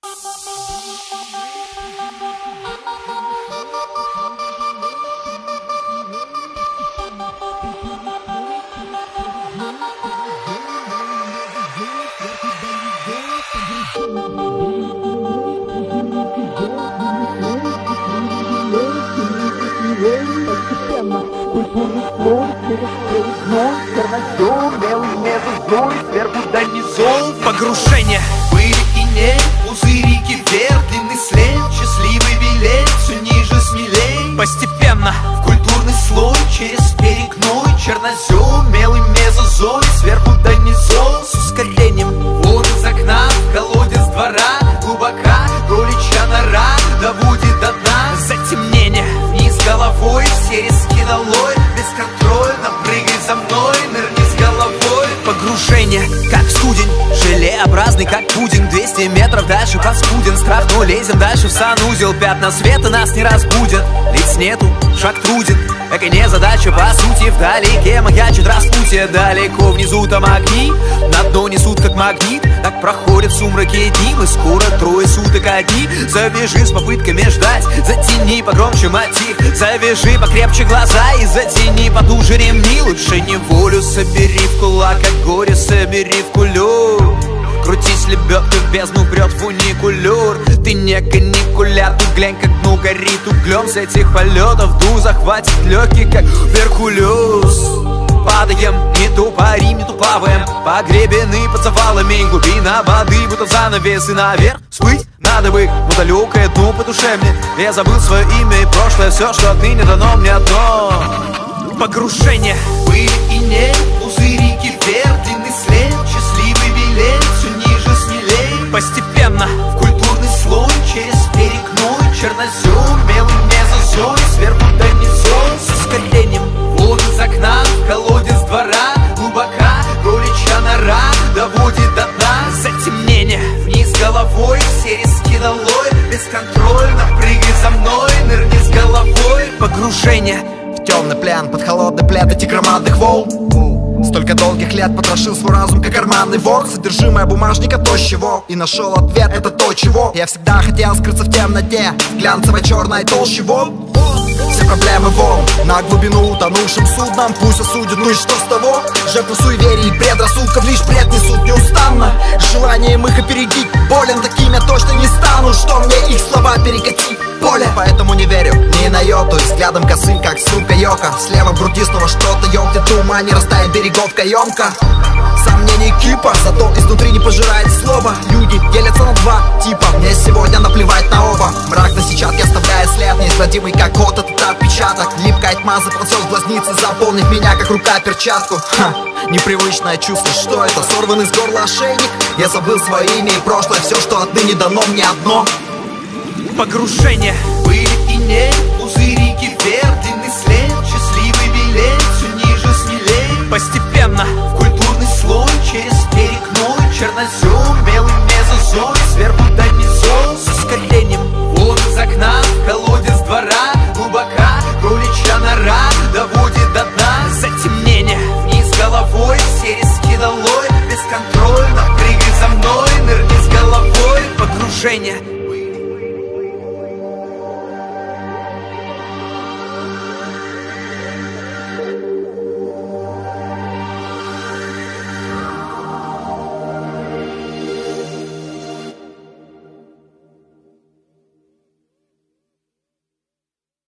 Постепенно культурный слой через проездной чернозем, белый мезозой сверху донизу. Погружение. Были и нет, пузырики вверх, длинный след, счастливый билет, все ниже, смелей. Постепенно В культурный слой через перекной чернозем, белый мезозой сверху донизу. с ускорением. Вон из окна, в колодец двора, глубока кроличья нора, доводит до дна. Затемнение. Вниз головой, все риски долой, бесконтрольно прыгай за мной, нырни с головой. Погружение, как студень, желеобразный, как пудинг. 200 метров дальше паскуден страх, но лезем дальше в санузел. Пятна света нас не разбудят, лиц нету, шаг труден. Эко не задача, по сути, вдалеке маячит распутье. Далеко внизу там огни, на дно несут как магнит. Так проходят в сумраке дни, мы скоро трое суток одни. Завяжи с попытками ждать, затяни погромче мотив. Завяжи покрепче глаза и затяни потуже ремни. Лучше неволю собери в кулак, а горе собери в кулю. Крутись, лебедка в бездну прет фуникулер. Ты не каникуляр, тут глянь, как дну горит углем. С этих полетов ду захватит легкий, как Веркулес. Падаем, не то парим, не то плаваем, погребены под завалами. Глубина воды, будто занавес, и наверх всплыть надо бы, но далекое дно по душе мне. Я забыл свое имя и прошлое, все, что отныне дано мне одно. Погружение. Были и нет, пузырики вверх, длинный след, счастливый билет, все ниже, смелей. Постепенно В культурный слой через перекной чернозем, белый мезозой сверху донизу. с ускорением. Вон из окна, в колодец двора, глубока кроличья нора, доводит до дна. Затемнение. Вниз головой, все риски долой, бесконтрольно прыгай за мной, нырни с головой. Погружение. В темный плян, под холодный плед этих громадных волн. Столько долгих лет потрошил свой разум, как карманный вор. Содержимое бумажника то, с чего и нашел ответ, это то, чего я всегда хотел скрыться в темноте, в глянцевой черной толще волн. Все проблемы вон, на глубину утонувшим судном пусть осудят, ну и что с того? Жертвы суеверий и предрассудков лишь бред несут неустанно. Желанием их опередить болен, таким я точно не стану, что мне их слова перекати поле. Поэтому не верю ни на йоту, взглядом косым, как сука Йока. Слева в груди снова что-то ёмкнет, тума не растает берегов каемка. Сомнений кипа, зато изнутри не пожирает слово. Люди делятся на два типа, мне сегодня наплевать на оба. Мрак на сетчатке оставляет след, неизгладимый как код, этот отпечаток. Липкая тьма заползет в глазницы, заполнив меня как рука перчатку. Ха, непривычное чувство, что это? Сорванный с горла ошейник. Я забыл свое имя и прошлое, все, что отныне дано мне одно. Погружение. Были и нет, пузырики вверх, длинный след, счастливый билет, все ниже, смелей. Постепенно В культурный слой через перекной чернозем, белый мезозой сверху донизу. с ускорением. Вон из окна, в колодец двора, глубока кроличья нора, доводит до дна. Затемнение. Вниз головой, все риски долой, бесконтрольно прыгай за мной, нырни с головой. Погружение.